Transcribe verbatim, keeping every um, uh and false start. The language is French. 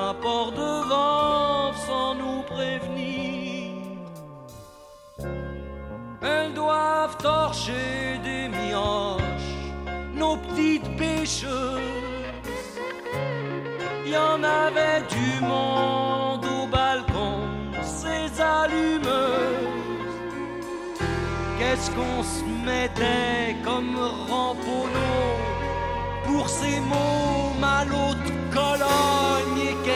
un port de vent sans nous prévenir. Elles doivent torcher des mioches, nos petites pêcheuses. Il y en avait du monde au balcon, ces allumeuses. Qu'est-ce qu'on se mettait comme ramponneau pour ces mots malots de Cologne et